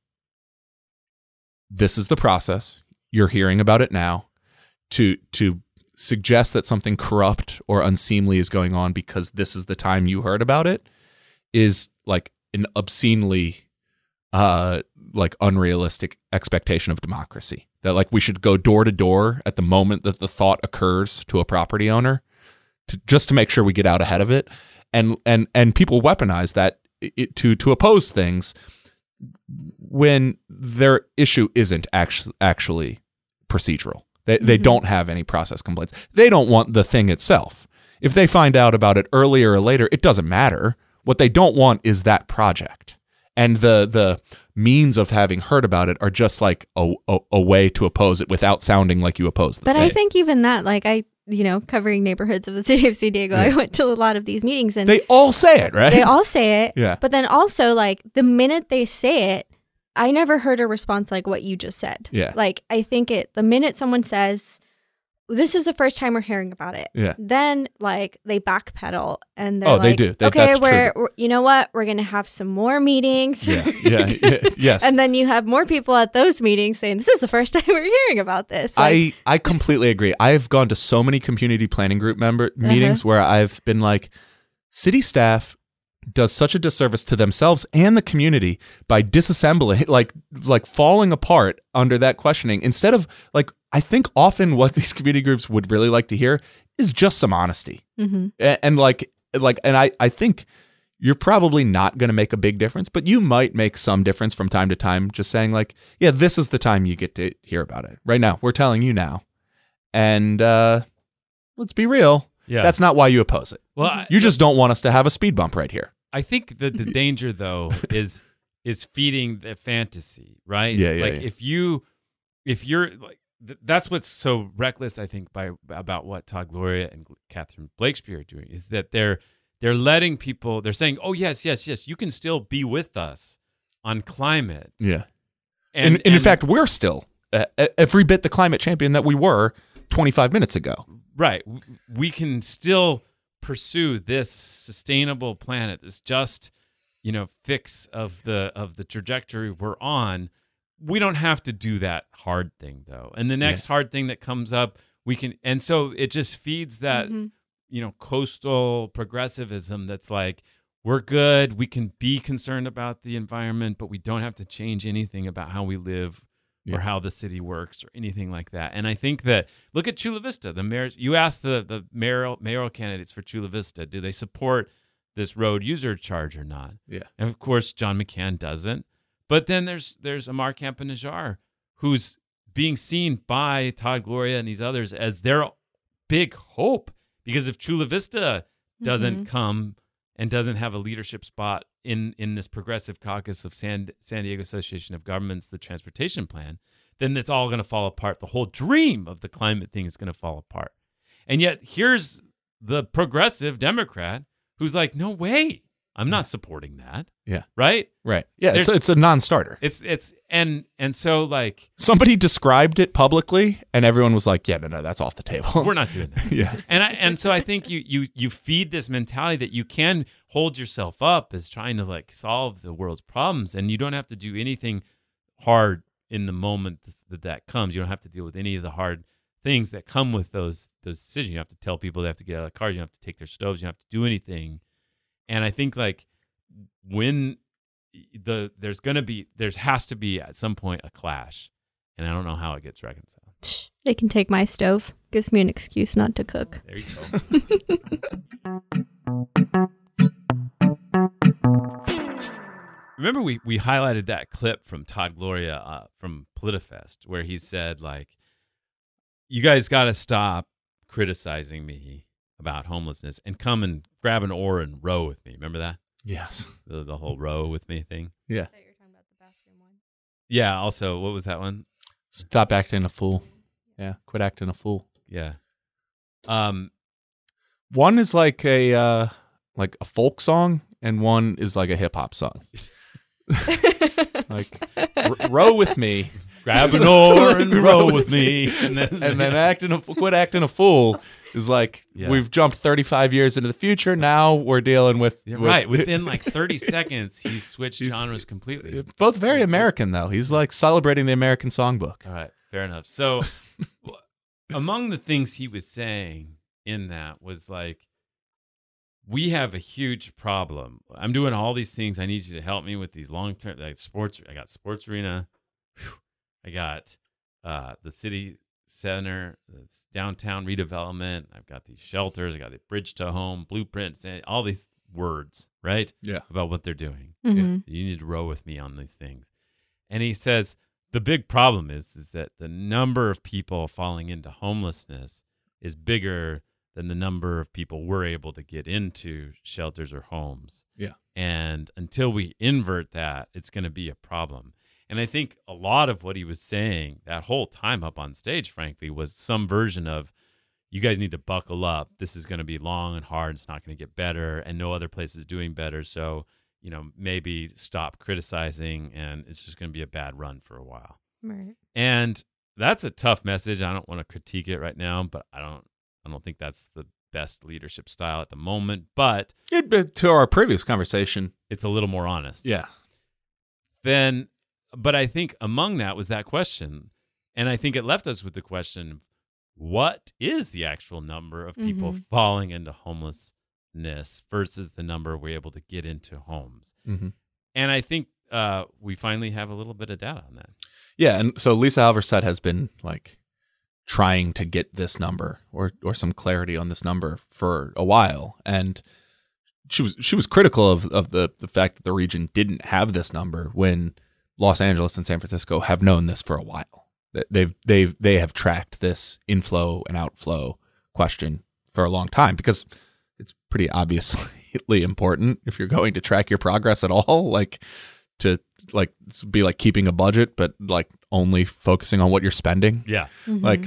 this is the process. You're hearing about it now. To suggest that something corrupt or unseemly is going on because this is the time you heard about it is like an obscenely like unrealistic expectation of democracy. That like we should go door to door at the moment that the thought occurs to a property owner just to make sure we get out ahead of it. And people weaponize that to oppose things when their issue isn't actually procedural. They don't have any process complaints. They don't want the thing itself. If they find out about it earlier or later, it doesn't matter. What they don't want is that project. And the means of having heard about it are just like a way to oppose it without sounding like you oppose the But thing. I think even that, like covering neighborhoods of the city of San Diego, I went to a lot of these meetings and they all say it, right? they all say it. Yeah. But then also, like, the minute they say it, I never heard a response like what you just said. Yeah. Like, I think the minute someone says, this is the first time we're hearing about it, Yeah. then, like, they backpedal and they're Oh, like, they do. okay, That's true. we're you know what? We're going to have some more meetings. yeah, yes. And then you have more people at those meetings saying, this is the first time we're hearing about this. Like, I completely agree. I've gone to so many community planning group member meetings where I've been like, city staff does such a disservice to themselves and the community by disassembling, like falling apart under that questioning. Instead of like, I think often what these community groups would really like to hear is just some honesty. mhm. And I think you're probably not going to make a big difference, but you might make some difference from time to time. Just saying like, yeah, this is the time you get to hear about it. Right now, we're telling you now, and let's be real. Yeah. That's not why you oppose it. Well, You just don't want us to have a speed bump right here. I think that the danger though is feeding the fantasy, right? Yeah, yeah, Like yeah. if you're like that's what's so reckless, I think, about what Todd Gloria and Catherine Blakespeare are doing is that they're letting people. They're saying, "Oh yes, you can still be with us on climate." Yeah. And in fact, we're still every bit the climate champion that we were 25 minutes ago. right, we can still pursue this sustainable planet, this just fix of the trajectory we're on. We don't have to do that hard thing though, and the next hard thing that comes up, we can. And so it just feeds that Mhm. Coastal progressivism that's like, we're good, we can be concerned about the environment, but we don't have to change anything about how we live or how the city works or anything like that. And I think that, look at Chula Vista, the mayor. You ask the mayoral candidates for Chula Vista, do they support this road user charge or not? Yeah. And of course, John McCann doesn't. But then there's Amar Campa-Najjar, who's being seen by Todd Gloria and these others as their big hope. Because if Chula Vista doesn't come and doesn't have a leadership spot in this progressive caucus of San Diego Association of Governments, the transportation plan, then it's all going to fall apart. The whole dream of the climate thing is going to fall apart. And yet here's the progressive Democrat who's like, no way, I'm not supporting that. Yeah. Right? Right. Yeah. It's a non-starter. It's and so like Somebody described it publicly, and everyone was like, "Yeah, no, that's off the table." we're not doing that. Yeah. And so I think you feed this mentality that you can hold yourself up as trying to like solve the world's problems, and you don't have to do anything hard in the moment that comes. You don't have to deal with any of the hard things that come with those decisions. You don't have to tell people they have to get out of cars. You don't have to take their stoves. You don't have to do anything. And I think like when there has to be at some point a clash, and I don't know how it gets reconciled. They can take my stove. Gives me an excuse not to cook. There you go. remember we highlighted that clip from Todd Gloria from PolitiFest where he said, like, you guys got to stop criticizing me about homelessness and come and grab an oar and row with me. Remember that? Yes. The whole row with me thing? Yeah. I thought you were talking about the bathroom one. Yeah. Also, what was that one? Stop acting a fool. Yeah. Quit acting a fool. Yeah. One is like a folk song, and one is like a hip hop song. Like row with me, grab an oar and row with me, and then quit acting a fool is like we've jumped 35 years into the future. Now we're dealing with right within like 30 seconds. He switched genres completely. Both very American though. He's like celebrating the American songbook. All right, fair enough. So among the things he was saying in that was like, we have a huge problem. I'm doing all these things. I need you to help me with these long-term, like sports. I got sports arena. Whew. I got the city center, downtown redevelopment. I've got these shelters. I got the bridge to home, blueprints, and all these words, right? Yeah. About what they're doing. Mm-hmm. Yeah. So you need to row with me on these things. And he says the big problem is that the number of people falling into homelessness is bigger than the number of people we're able to get into shelters or homes. Yeah. And until we invert that, it's going to be a problem. And I think a lot of what he was saying that whole time up on stage, frankly, was some version of, you guys need to buckle up. This is going to be long and hard. It's not going to get better, and no other place is doing better. So, maybe stop criticizing, and it's just going to be a bad run for a while. Right. And that's a tough message. I don't want to critique it right now, but I don't think that's the best leadership style at the moment. But to our previous conversation, it's a little more honest. Yeah. But I think among that was that question. And I think it left us with the question, what is the actual number of people falling into homelessness versus the number we're able to get into homes? Mm-hmm. And I think we finally have a little bit of data on that. Yeah. And so Lisa Halverstadt has been like trying to get this number or some clarity on this number for a while. And she was critical of the fact that the region didn't have this number when Los Angeles and San Francisco have known this for a while. They have tracked this inflow and outflow question for a long time because it's pretty obviously important if you're going to track your progress at all, like to like be like keeping a budget, but like only focusing on what you're spending. Yeah. Mm-hmm. Like,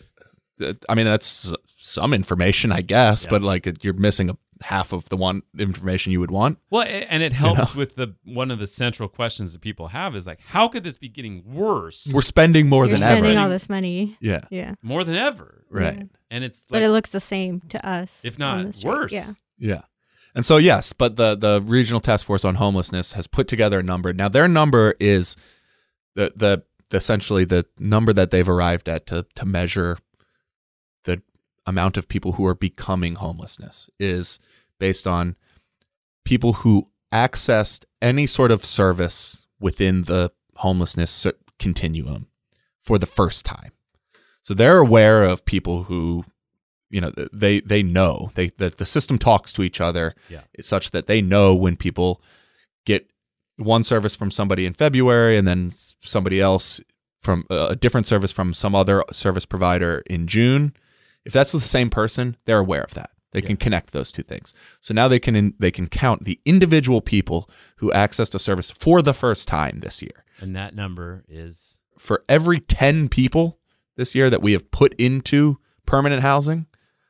I mean, that's some information, I guess, but like you're missing half of the one information you would want. Well, and it helps with one of the central questions that people have is like, how could this be getting worse? We're spending more You're than ever. spending all this money. Yeah. Yeah. More than ever. Right. Yeah. And it's like, But it looks the same to us. if on not the street. worse. Yeah. Yeah. And so, yes, but the Regional Task Force on Homelessness has put together a number. Now, their number is the essentially the number that they've arrived at to measure the amount of people who are becoming homelessness is based on people who accessed any sort of service within the homelessness continuum for the first time. So they're aware of people who, they know that the system talks to each other such that they know when people get one service from somebody in February and then somebody else from a different service from some other service provider in June. If that's the same person, they're aware of that. They can connect those two things. So now they can count the individual people who accessed a service for the first time this year. And that number is? For every 10 people this year that we have put into permanent housing,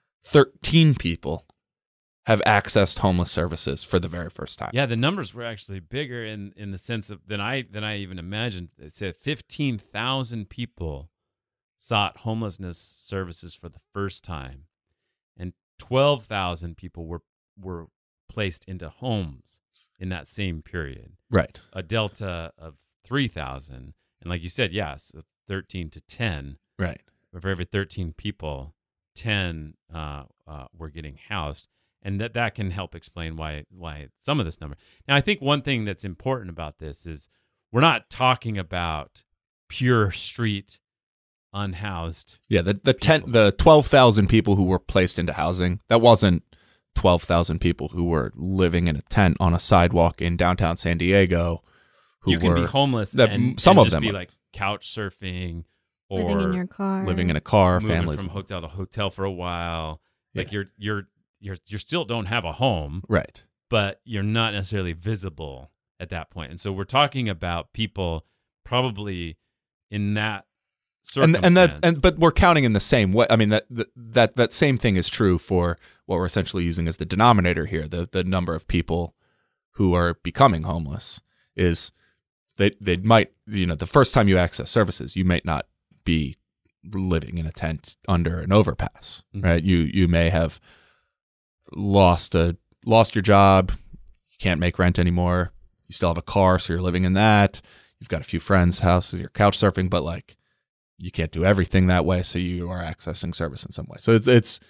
13 people have accessed homeless services for the very first time. Yeah, the numbers were actually bigger in the sense of than I even imagined. It said 15,000 people sought homelessness services for the first time, and 12,000 people were placed into homes in that same period. Right. A delta of 3,000, and like you said, yes, 13 to 10. Right. For every 13 people, 10 were getting housed. And that can help explain why some of this number. Now, I think one thing that's important about this is we're not talking about pure street unhoused. Yeah, the 12,000 people who were placed into housing, that wasn't 12,000 people who were living in a tent on a sidewalk in downtown San Diego who you can were be homeless that and some and of just them be are. like couch surfing or Living in your car. living in a car, moving families. from hotel to hotel for a while. Like Yeah. you still don't have a home, Right. but you're not necessarily visible at that point. And so we're talking about people probably in that circumstance. But we're counting in the same way. I mean that same thing is true for what we're essentially using as the denominator here. The number of people who are becoming homeless is they might, the first time you access services, you might not be living in a tent under an overpass, right? You may have lost your job, you can't make rent anymore. You still have a car, so you're living in that. You've got a few friends' houses, you're couch surfing, but like you can't do everything that way, so you are accessing service in some way. So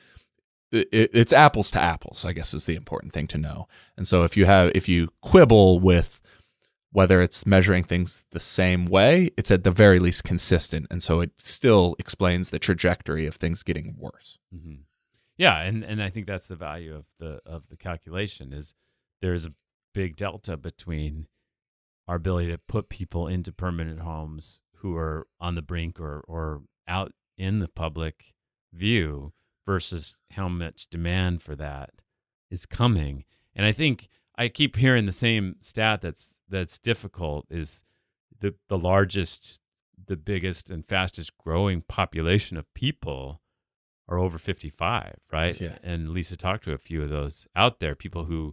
it's apples to apples, I guess, is the important thing to know. And so if you quibble with whether it's measuring things the same way, it's at the very least consistent, and so it still explains the trajectory of things getting worse. Mm-hmm. Yeah, and I think that's the value of the calculation is there's a big delta between our ability to put people into permanent homes who are on the brink or out in the public view versus how much demand for that is coming. And I think I keep hearing the same stat that's difficult is the largest, the biggest and fastest growing population of people are over 55, right? Yeah. And Lisa talked to a few of those out there, people who,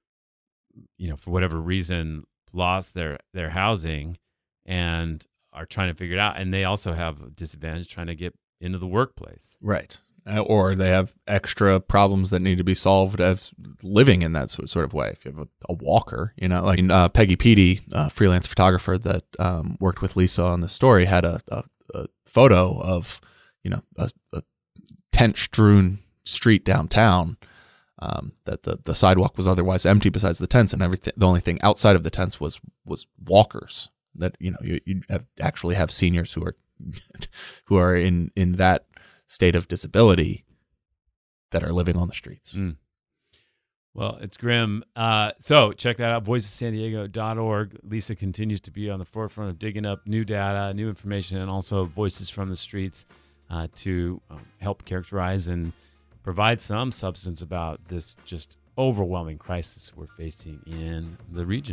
for whatever reason, lost their housing and are trying to figure it out. And they also have a disadvantage trying to get into the workplace. Right. Or they have extra problems that need to be solved as living in that sort of way. If you have a walker, like Peggy Peedy, a freelance photographer that worked with Lisa on the story, had a photo of, a tent-strewn street downtown, that the sidewalk was otherwise empty besides the tents, and everything. The only thing outside of the tents was walkers. That you actually have seniors who are in that state of disability that are living on the streets. Well, it's grim. So check that out, voicessandiego.org. Lisa continues to be on the forefront of digging up new data, new information, and also voices from the streets to help characterize and provide some substance about this just overwhelming crisis we're facing in the region.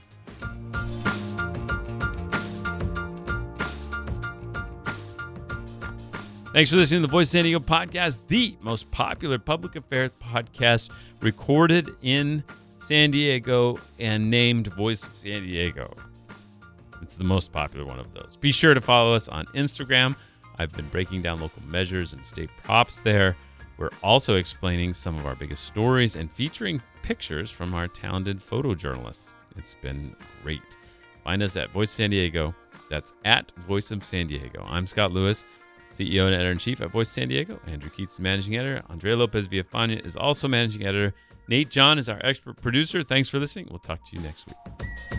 Thanks for listening to the Voice of San Diego podcast, the most popular public affairs podcast recorded in San Diego and named Voice of San Diego. It's the most popular one of those. Be sure to follow us on Instagram. I've been breaking down local measures and state props there. We're also explaining some of our biggest stories and featuring pictures from our talented photojournalists. It's been great. Find us at Voice of San Diego. That's at Voice of San Diego. I'm Scott Lewis, CEO and Editor-in-Chief at Voice of San Diego. Andrew Keats, Managing Editor. Andrea Lopez Villafana is also Managing Editor. Nate John is our expert producer. Thanks for listening. We'll talk to you next week.